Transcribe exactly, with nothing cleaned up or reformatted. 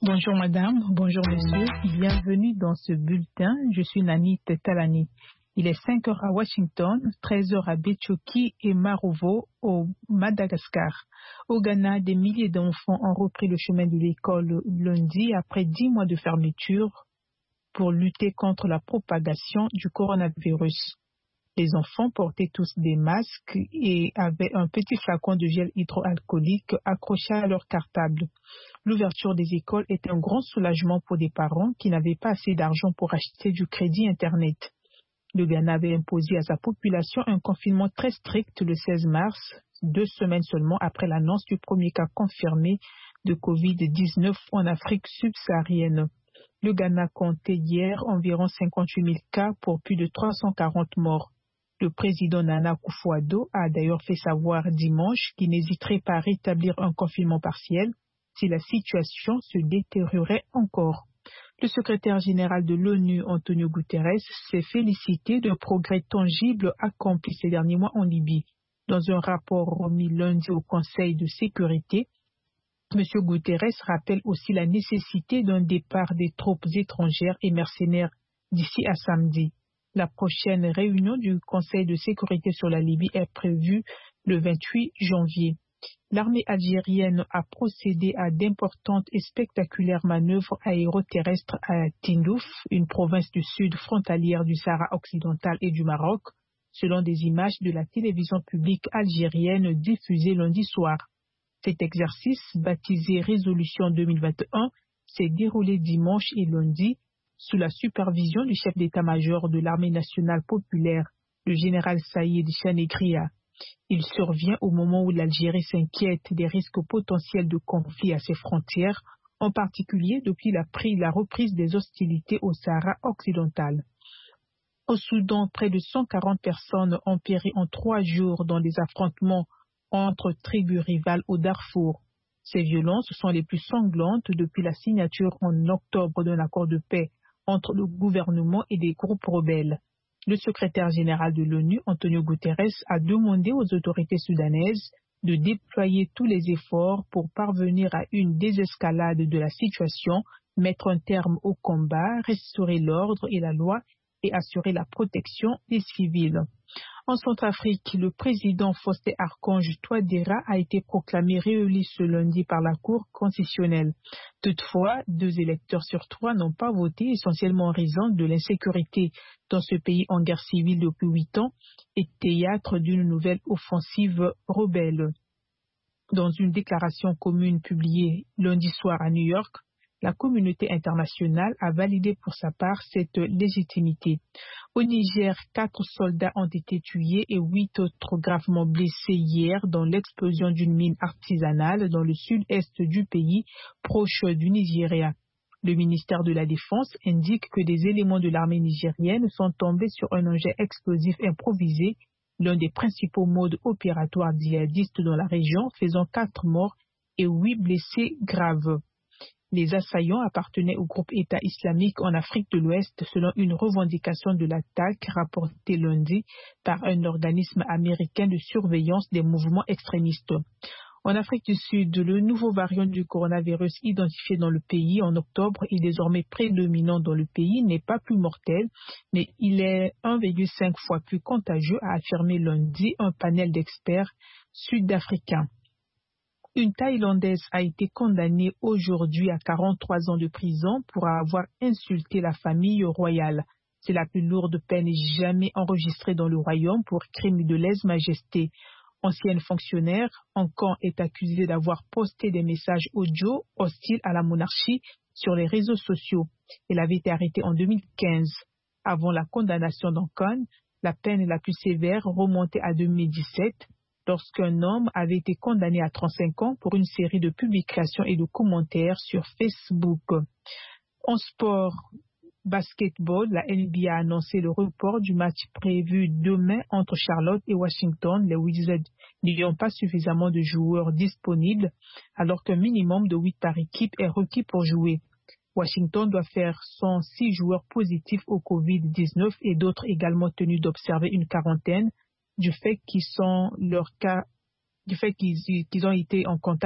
Bonjour madame, bonjour monsieur, bienvenue dans ce bulletin. Je suis Nani Tetalani. Il est cinq heures à Washington, treize heures à Betchoki et Marovo au Madagascar. Au Ghana, des milliers d'enfants ont repris le chemin de l'école lundi après dix mois de fermeture pour lutter contre la propagation du coronavirus. Les enfants portaient tous des masques et avaient un petit flacon de gel hydroalcoolique accroché à leur cartable. L'ouverture des écoles est un grand soulagement pour des parents qui n'avaient pas assez d'argent pour acheter du crédit Internet. Le Ghana avait imposé à sa population un confinement très strict le seize mars, deux semaines seulement après l'annonce du premier cas confirmé de covid dix-neuf en Afrique subsaharienne. Le Ghana comptait hier environ cinquante-huit mille cas pour plus de trois cent quarante morts. Le président Nana Akufo-Addo a d'ailleurs fait savoir dimanche qu'il n'hésiterait pas à rétablir un confinement partiel si la situation se détériorait encore. Le secrétaire général de l'ONU, Antonio Guterres, s'est félicité de progrès tangibles accomplis ces derniers mois en Libye. Dans un rapport remis lundi au Conseil de sécurité, M. Guterres rappelle aussi la nécessité d'un départ des troupes étrangères et mercenaires d'ici à samedi. La prochaine réunion du Conseil de sécurité sur la Libye est prévue le vingt-huit janvier. L'armée algérienne a procédé à d'importantes et spectaculaires manœuvres aéroterrestres à Tindouf, une province du sud frontalière du Sahara occidental et du Maroc, selon des images de la télévision publique algérienne diffusées lundi soir. Cet exercice, baptisé Résolution deux mille vingt et un, s'est déroulé dimanche et lundi sous la supervision du chef d'état-major de l'armée nationale populaire, le général Saïd Chanegria. Il survient au moment où l'Algérie s'inquiète des risques potentiels de conflit à ses frontières, en particulier depuis la, la reprise des hostilités au Sahara occidental. Au Soudan, près de cent quarante personnes ont péri en trois jours dans des affrontements entre tribus rivales au Darfour. Ces violences sont les plus sanglantes depuis la signature en octobre d'un accord de paix entre le gouvernement et des groupes rebelles. Le secrétaire général de l'ONU, Antonio Guterres, a demandé aux autorités soudanaises de déployer tous les efforts pour parvenir à une désescalade de la situation, mettre un terme au combat, restaurer l'ordre et la loi et assurer la protection des civils. En Centrafrique, le président Faustin Archange Touadéra a été proclamé réélu ce lundi par la Cour constitutionnelle. Toutefois, deux électeurs sur trois n'ont pas voté, essentiellement en raison de l'insécurité dans ce pays en guerre civile depuis huit ans et théâtre d'une nouvelle offensive rebelle. Dans une déclaration commune publiée lundi soir à New York, la communauté internationale a validé pour sa part cette légitimité. Au Niger, quatre soldats ont été tués et huit autres gravement blessés hier dans l'explosion d'une mine artisanale dans le sud-est du pays, proche du Nigeria. Le ministère de la Défense indique que des éléments de l'armée nigérienne sont tombés sur un engin explosif improvisé, l'un des principaux modes opératoires djihadistes dans la région, faisant quatre morts et huit blessés graves. Les assaillants appartenaient au groupe État islamique en Afrique de l'Ouest selon une revendication de l'attaque rapportée lundi par un organisme américain de surveillance des mouvements extrémistes. En Afrique du Sud, le nouveau variant du coronavirus identifié dans le pays en octobre et désormais prédominant dans le pays n'est pas plus mortel, mais il est un virgule cinq fois plus contagieux, a affirmé lundi un panel d'experts sud-africains. Une Thaïlandaise a été condamnée aujourd'hui à quarante-trois ans de prison pour avoir insulté la famille royale. C'est la plus lourde peine jamais enregistrée dans le royaume pour crime de lèse-majesté. Ancienne fonctionnaire, Angkon est accusée d'avoir posté des messages audio hostiles à la monarchie sur les réseaux sociaux. Elle avait été arrêtée en deux mille quinze. Avant la condamnation d'Angkon, la peine la plus sévère remontait à deux mille dix-sept. Lorsqu'un homme avait été condamné à trente-cinq ans pour une série de publications et de commentaires sur Facebook. En sport basketball, la N B A a annoncé le report du match prévu demain entre Charlotte et Washington. Les Wizards n'ayant pas suffisamment de joueurs disponibles, alors qu'un minimum de huit par équipe est requis pour jouer. Washington doit faire cent six joueurs positifs au covid dix-neuf et d'autres également tenus d'observer une quarantaine du fait qu'ils sont leur cas, du fait qu'ils, qu'ils ont été en contact